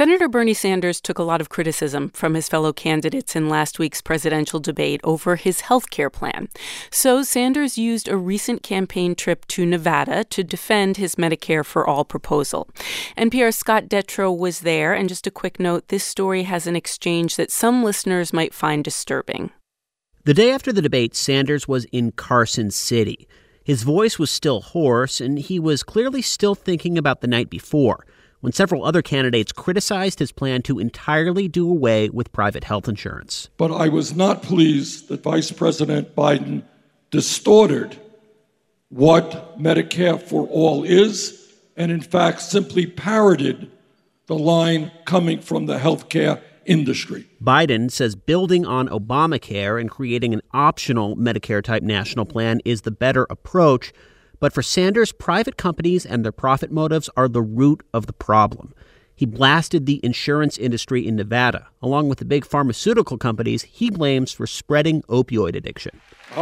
Senator Bernie Sanders took a lot of criticism from his fellow candidates in last week's presidential debate over his health care plan. So Sanders used a recent campaign trip to Nevada to defend his Medicare for All proposal. NPR's Scott Detrow was there, and just a quick note, this story has an exchange that some listeners might find disturbing. The day after the debate, Sanders was in Carson City. His voice was still hoarse, and he was clearly still thinking about the night before, when several other candidates criticized his plan to entirely do away with private health insurance. But I was not pleased that Vice President Biden distorted what Medicare for All is, and in fact simply parroted the line coming from the healthcare industry. Biden says building on Obamacare and creating an optional Medicare-type national plan is the better approach. But for Sanders, private companies and their profit motives are the root of the problem. He blasted the insurance industry in Nevada, along with the big pharmaceutical companies he blames for spreading opioid addiction.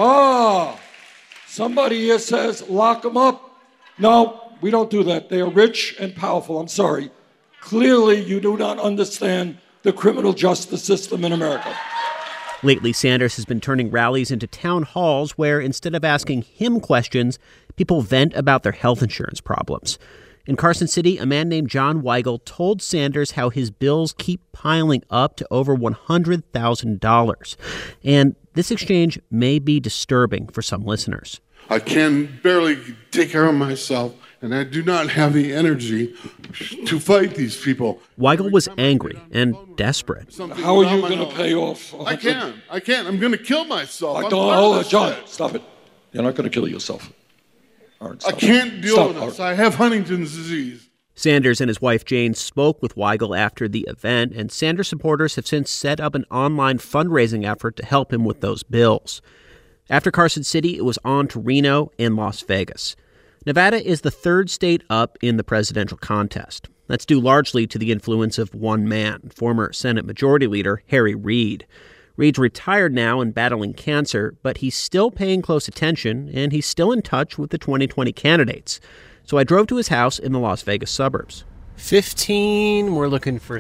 Somebody here says, lock them up. No, we don't do that. They are rich and powerful. I'm sorry. Clearly, you do not understand the criminal justice system in America. Lately, Sanders has been turning rallies into town halls where, instead of asking him questions, people vent about their health insurance problems. In Carson City, a man named John Weigel told Sanders how his bills keep piling up to over $100,000. And this exchange may be disturbing for some listeners. I can barely take care of myself, and I do not have the energy to fight these people. Weigel was angry and desperate. How are you going to pay off? I can't. I'm going to kill myself. John, stop it. You're not going to kill yourself. Right, I can't deal with this. I have Huntington's disease. Sanders and his wife Jane spoke with Weigel after the event, and Sanders supporters have since set up an online fundraising effort to help him with those bills. After Carson City, it was on to Reno and Las Vegas. Nevada is the third state up in the presidential contest. That's due largely to the influence of one man, former Senate Majority Leader Harry Reid. Reid's retired now and battling cancer, but he's still paying close attention, and he's still in touch with the 2020 candidates. So I drove to his house in the Las Vegas suburbs. 15, we're looking for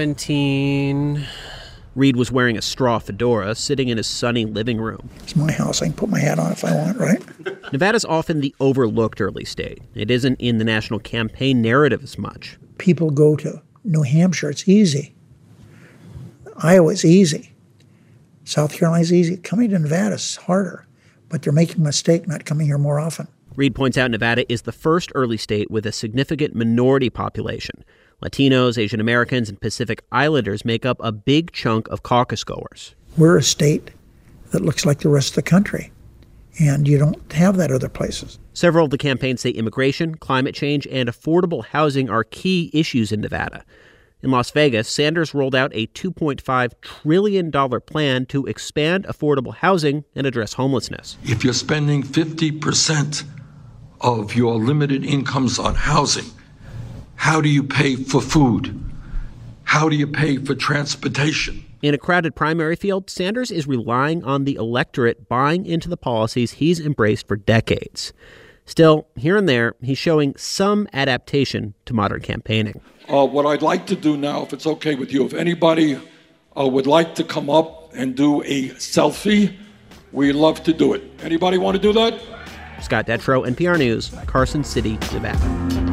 17. Reid was wearing a straw fedora, sitting in his sunny living room. It's my house. I can put my hat on if I want, right? Nevada's often the overlooked early state. It isn't in the national campaign narrative as much. People go to New Hampshire. It's easy. Iowa's easy. South Carolina's easy. Coming to Nevada is harder, but they're making a mistake not coming here more often. Reid points out Nevada is the first early state with a significant minority population. Latinos, Asian Americans, and Pacific Islanders make up a big chunk of caucus goers. We're a state that looks like the rest of the country, and you don't have that other places. Several of the campaigns say immigration, climate change, and affordable housing are key issues in Nevada. In Las Vegas, Sanders rolled out a $2.5 trillion plan to expand affordable housing and address homelessness. If you're spending 50% of your limited incomes on housing, how do you pay for food? How do you pay for transportation? In a crowded primary field, Sanders is relying on the electorate buying into the policies he's embraced for decades. Still, here and there, he's showing some adaptation to modern campaigning. What I'd like to do now, if it's okay with you, if anybody would like to come up and do a selfie, we'd love to do it. Anybody want to do that? Scott Detrow, NPR News, Carson City, Nevada.